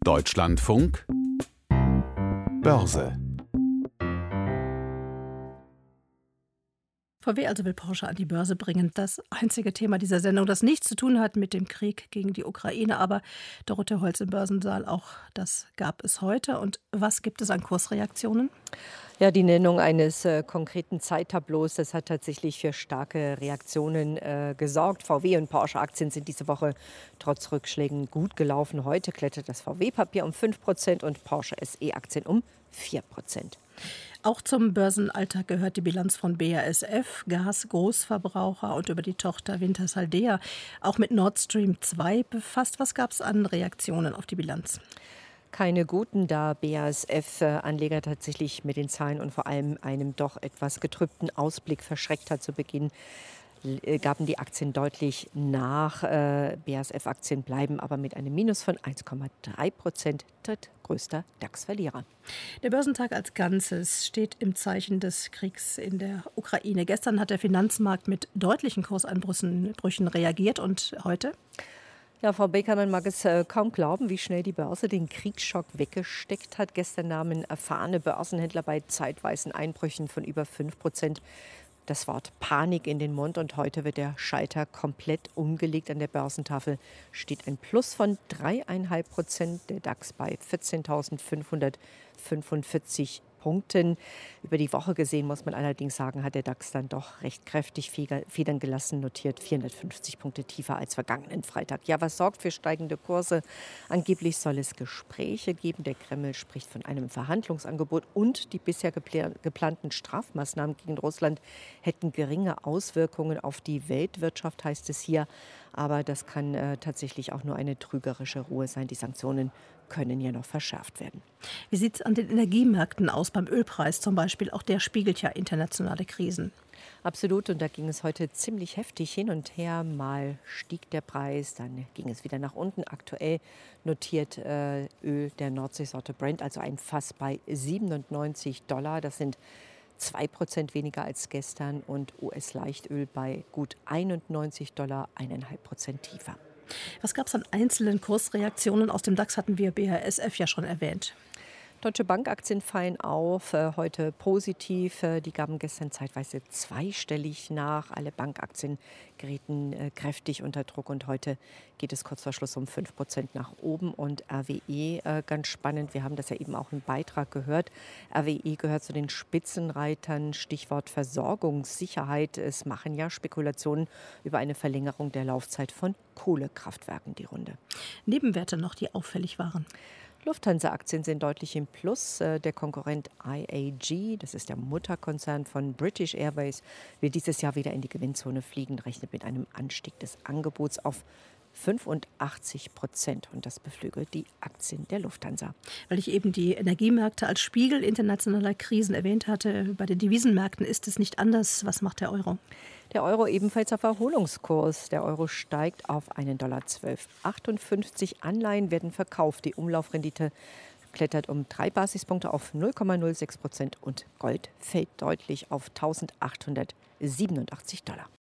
Deutschlandfunk Börse. VW also will Porsche an die Börse bringen. Das einzige Thema dieser Sendung, das nichts zu tun hat mit dem Krieg gegen die Ukraine. Aber Dorothee Holz im Börsensaal, auch das gab es heute. Und was gibt es an Kursreaktionen? Ja, die Nennung eines konkreten Zeittableaus, das hat tatsächlich für starke Reaktionen gesorgt. VW- und Porsche-Aktien sind diese Woche trotz Rückschlägen gut gelaufen. Heute klettert das VW-Papier um 5% und Porsche SE-Aktien um 4%. Auch zum Börsenalltag gehört die Bilanz von BASF, Gas-Großverbraucher, und über die Tochter Wintershall-Dea auch mit Nord Stream 2 befasst. Was gab es an Reaktionen auf die Bilanz? Keine guten, da BASF-Anleger tatsächlich mit den Zahlen und vor allem einem doch etwas getrübten Ausblick verschreckt hat zu Beginn, gaben die Aktien deutlich nach. BASF-Aktien bleiben aber mit einem Minus von 1,3% drittgrößter DAX-Verlierer. Der Börsentag als Ganzes steht im Zeichen des Kriegs in der Ukraine. Gestern hat der Finanzmarkt mit deutlichen Kurseinbrüchen reagiert und heute? Ja, Frau Baker, man mag es kaum glauben, wie schnell die Börse den Kriegsschock weggesteckt hat. Gestern nahmen erfahrene Börsenhändler bei zeitweisen Einbrüchen von über 5% das Wort Panik in den Mund, und heute wird der Schalter komplett umgelegt. An der Börsentafel steht ein Plus von 3,5%, der DAX bei 14.545 Punkten. Über die Woche gesehen, muss man allerdings sagen, hat der DAX dann doch recht kräftig Federn gelassen, notiert 450 Punkte tiefer als vergangenen Freitag. Ja, was sorgt für steigende Kurse? Angeblich soll es Gespräche geben. Der Kreml spricht von einem Verhandlungsangebot, und die bisher geplanten Strafmaßnahmen gegen Russland hätten geringe Auswirkungen auf die Weltwirtschaft, heißt es hier. Aber das kann tatsächlich auch nur eine trügerische Ruhe sein. Die Sanktionen können ja noch verschärft werden. Wie sieht es an den Energiemärkten aus, beim Ölpreis zum Beispiel? Auch der spiegelt ja internationale Krisen. Absolut, und da ging es heute ziemlich heftig hin und her. Mal stieg der Preis, dann ging es wieder nach unten. Aktuell notiert Öl der Nordseesorte Brent, also ein Fass, bei $97. Das sind 2% weniger als gestern, und US-Leichtöl bei gut $91, 1,5% tiefer. Was gab es an einzelnen Kursreaktionen? Aus dem DAX hatten wir BASF ja schon erwähnt. Deutsche Bank-Aktien fallen auf, heute positiv. Die gaben gestern zeitweise zweistellig nach. Alle Bankaktien gerieten kräftig unter Druck, und heute geht es kurz vor Schluss um 5% nach oben. Und RWE, ganz spannend, wir haben das ja eben auch im Beitrag gehört. RWE gehört zu den Spitzenreitern, Stichwort Versorgungssicherheit. Es machen ja Spekulationen über eine Verlängerung der Laufzeit von Kohlekraftwerken die Runde. Nebenwerte noch, die auffällig waren. Lufthansa-Aktien sind deutlich im Plus. Der Konkurrent IAG, das ist der Mutterkonzern von British Airways, will dieses Jahr wieder in die Gewinnzone fliegen, rechnet mit einem Anstieg des Angebots auf 85%, und das beflügelt die Aktien der Lufthansa. Weil ich eben die Energiemärkte als Spiegel internationaler Krisen erwähnt hatte, bei den Devisenmärkten ist es nicht anders. Was macht der Euro? Der Euro ebenfalls auf Erholungskurs. Der Euro steigt auf $1,1258. Anleihen werden verkauft. Die Umlaufrendite klettert um 3 Basispunkte auf 0,06%, und Gold fällt deutlich auf $1.887.